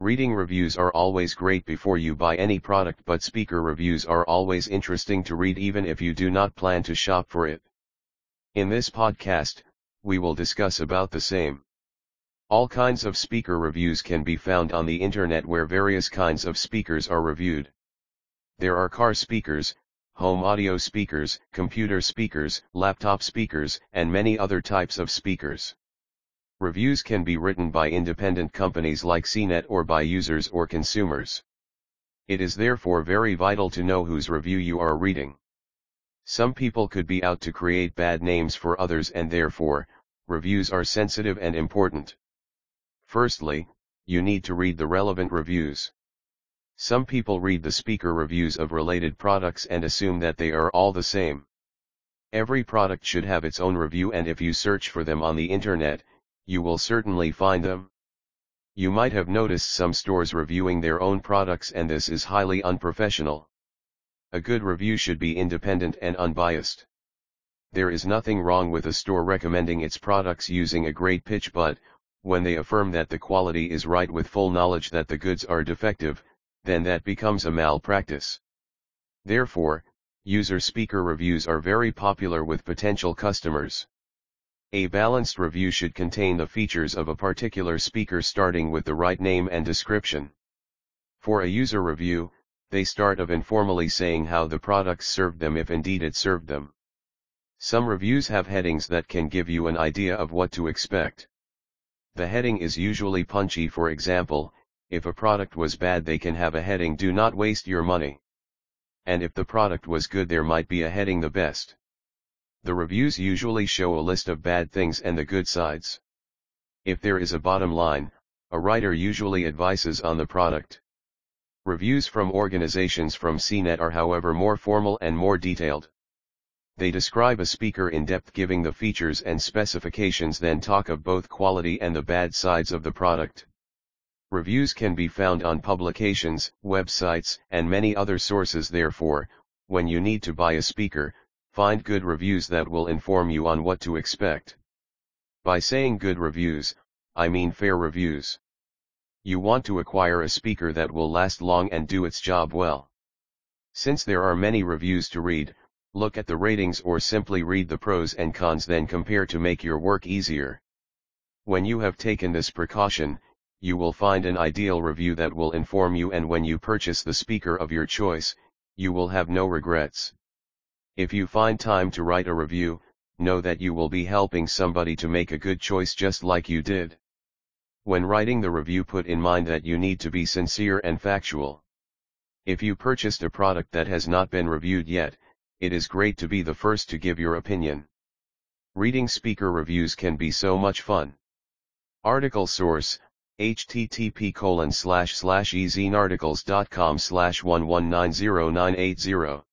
Reading reviews are always great before you buy any product, but speaker reviews are always interesting to read even if you do not plan to shop for it. In this podcast, we will discuss about the same. All kinds of speaker reviews can be found on the internet where various kinds of speakers are reviewed. There are car speakers, home audio speakers, computer speakers, laptop speakers, and many other types of speakers. Reviews can be written by independent companies like CNET or by users or consumers. It is therefore very vital to know whose review you are reading. Some people could be out to create bad names for others, and therefore, reviews are sensitive and important. Firstly, you need to read the relevant reviews. Some people read the speaker reviews of related products and assume that they are all the same. Every product should have its own review, and if you search for them on the internet, you will certainly find them. You might have noticed some stores reviewing their own products, and this is highly unprofessional. A good review should be independent and unbiased. There is nothing wrong with a store recommending its products using a great pitch, but when they affirm that the quality is right with full knowledge that the goods are defective, then that becomes a malpractice. Therefore, user speaker reviews are very popular with potential customers. A balanced review should contain the features of a particular speaker, starting with the right name and description. For a user review, they start off informally saying how the products served them, if indeed it served them. Some reviews have headings that can give you an idea of what to expect. The heading is usually punchy. For example, if a product was bad, they can have a heading, "Do not waste your money." And if the product was good, there might be a heading, "The best." The reviews usually show a list of bad things and the good sides. If there is a bottom line, a writer usually advises on the product. Reviews from organizations from CNET are, however, more formal and more detailed. They describe a speaker in depth, giving the features and specifications, then talk of both quality and the bad sides of the product. Reviews can be found on publications, websites, and many other sources. Therefore, when you need to buy a speaker, find good reviews that will inform you on what to expect. By saying good reviews, I mean fair reviews. You want to acquire a speaker that will last long and do its job well. Since there are many reviews to read, look at the ratings or simply read the pros and cons, then compare to make your work easier. When you have taken this precaution, you will find an ideal review that will inform you, and when you purchase the speaker of your choice, you will have no regrets. If you find time to write a review, know that you will be helping somebody to make a good choice just like you did. When writing the review, put in mind that you need to be sincere and factual. If you purchased a product that has not been reviewed yet, it is great to be the first to give your opinion. Reading speaker reviews can be so much fun. Article source: http://ezenarticles.com/1190980